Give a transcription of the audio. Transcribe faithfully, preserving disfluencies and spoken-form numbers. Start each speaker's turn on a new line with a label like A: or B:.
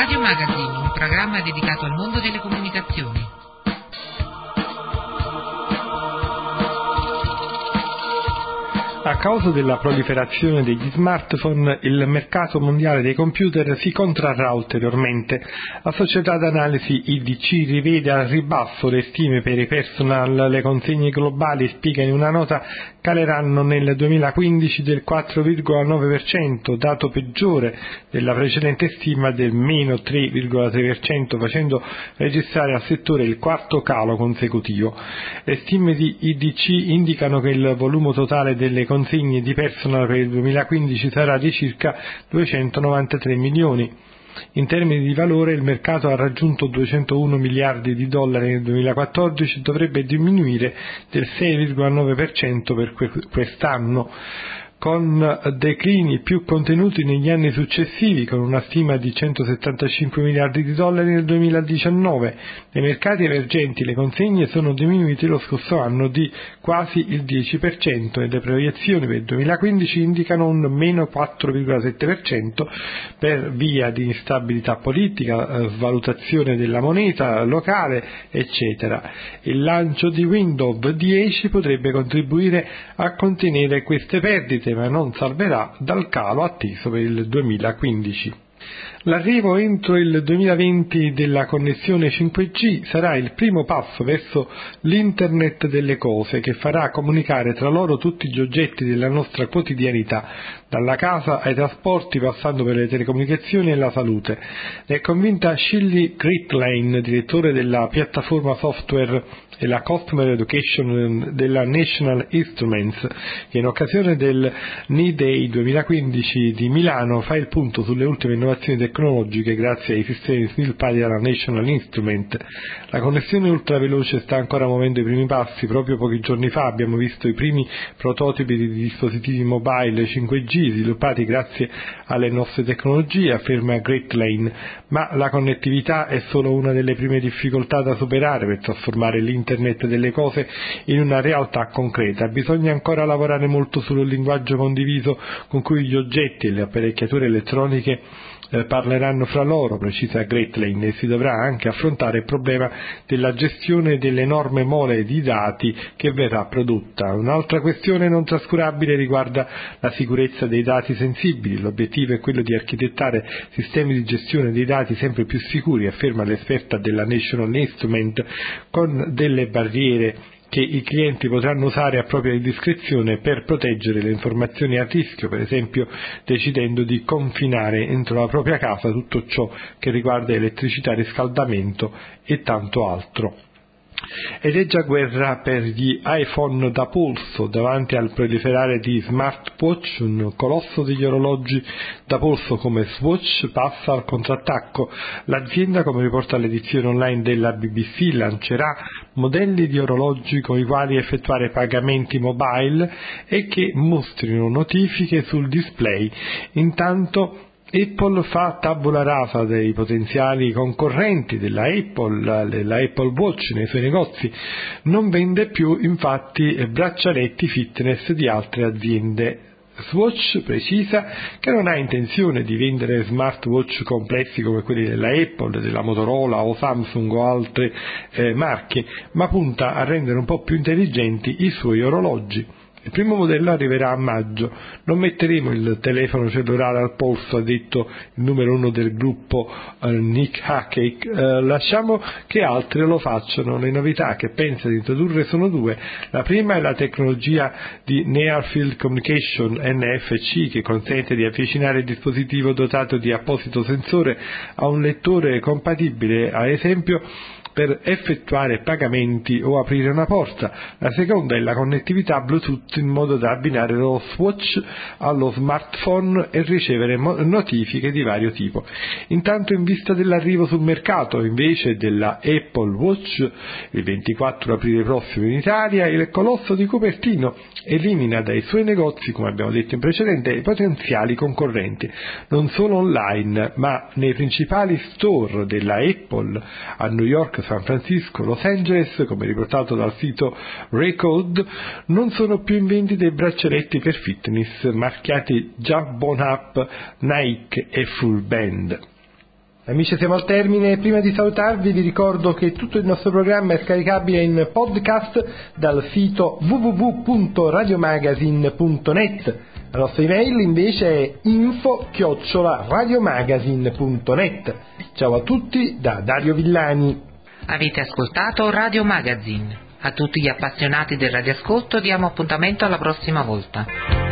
A: Radio Magazine, un programma dedicato al mondo delle comunicazioni.
B: A causa della proliferazione degli smartphone, il mercato mondiale dei computer si contrarrà ulteriormente. La società d'analisi I D C rivede al ribasso le stime per i personal. Le consegne globali, spiega in una nota, caleranno nel duemilaquindici del quattro virgola nove per cento, dato peggiore della precedente stima del meno tre virgola sei per cento, facendo registrare al settore il quarto calo consecutivo. Le stime di I D C indicano che il volume totale delle consegne di personal per il duemilaquindici sarà di circa duecentonovantatré milioni. In termini di valore, il mercato ha raggiunto duecentouno miliardi di dollari nel duemilaquattordici e dovrebbe diminuire del sei virgola nove per cento per quest'anno, con declini più contenuti negli anni successivi, con una stima di centosettantacinque miliardi di dollari nel duemiladiciannove. Nei mercati emergenti le consegne sono diminuite lo scorso anno di quasi il dieci per cento e le proiezioni per il duemilaquindici indicano un meno quattro virgola sette per cento per via di instabilità politica, svalutazione della moneta locale, eccetera. Il lancio di Windows dieci potrebbe contribuire a contenere queste perdite, ma non salverà dal calo atteso per il duemilaquindici. L'arrivo entro il duemilaventi della connessione cinque G sarà il primo passo verso l'Internet delle cose, che farà comunicare tra loro tutti gli oggetti della nostra quotidianità, dalla casa ai trasporti passando per le telecomunicazioni e la salute. Ne è convinta Shirley Greatlane, direttore della piattaforma software e la Customer Education della National Instruments, che in occasione del N I Day duemilaquindici di Milano fa il punto sulle ultime innovazioni tecnologiche grazie ai sistemi sviluppati dalla National Instrument. La connessione ultraveloce sta ancora muovendo i primi passi. Proprio pochi giorni fa abbiamo visto i primi prototipi di dispositivi mobile cinque G sviluppati grazie alle nostre tecnologie, afferma Greatlane, ma la connettività è solo una delle prime difficoltà da superare per trasformare l'Internet delle cose in una realtà concreta. Bisogna ancora lavorare molto sul linguaggio condiviso con cui gli oggetti e le apparecchiature elettroniche eh, parleranno fra loro, precisa Greatlane, e si dovrà anche affrontare il problema della gestione dell'enorme mole di dati che verrà prodotta. Un'altra questione non trascurabile riguarda la sicurezza dei dati sensibili. L'obiettivo è quello di architettare sistemi di gestione dei dati sempre più sicuri, afferma l'esperta della National Instrument, con delle barriere che i clienti potranno usare a propria discrezione per proteggere le informazioni a rischio, per esempio decidendo di confinare entro la propria casa tutto ciò che riguarda elettricità, riscaldamento e tanto altro. Ed è già guerra per gli iPhone da polso. Davanti al proliferare di smartwatch, un colosso degli orologi da polso come Swatch passa al contrattacco. L'azienda, come riporta l'edizione online della B B C, lancerà modelli di orologi con i quali effettuare pagamenti mobile e che mostrino notifiche sul display. Intanto Apple fa tabula rasa dei potenziali concorrenti della Apple, della Apple Watch nei suoi negozi. Non vende più infatti braccialetti fitness di altre aziende. Swatch precisa che non ha intenzione di vendere smartwatch complessi come quelli della Apple, della Motorola o Samsung o altre eh, marche, ma punta a rendere un po' più intelligenti i suoi orologi. Il primo modello arriverà a maggio. Non metteremo il telefono cellulare al polso, ha detto il numero uno del gruppo eh, Nick Hackey. Eh, lasciamo che altri lo facciano. Le novità che pensa di introdurre sono due. La prima è la tecnologia di Near Field Communication N F C, che consente di avvicinare il dispositivo dotato di apposito sensore a un lettore compatibile, ad esempio per effettuare pagamenti o aprire una porta. La seconda è la connettività Bluetooth, in modo da abbinare lo Swatch allo smartphone e ricevere notifiche di vario tipo. Intanto, in vista dell'arrivo sul mercato invece della Apple Watch il ventiquattro aprile prossimo in Italia, il colosso di Cupertino elimina dai suoi negozi, come abbiamo detto in precedenza, i potenziali concorrenti, non solo online ma nei principali store della Apple a New York, San Francisco, Los Angeles, come riportato dal sito Recode. Non sono più in vendita i braccialetti per fitness marchiati Jabon Up, Nike e Full Band. Amici, siamo al termine. Prima di salutarvi vi ricordo che tutto il nostro programma è scaricabile in podcast dal sito w w w punto radiomagazine punto net. La nostra email invece è info chiocciola radiomagazine punto net. Ciao a tutti da Dario Villani.
A: Avete ascoltato Radio Magazine. A tutti gli appassionati del radioascolto diamo appuntamento alla prossima volta.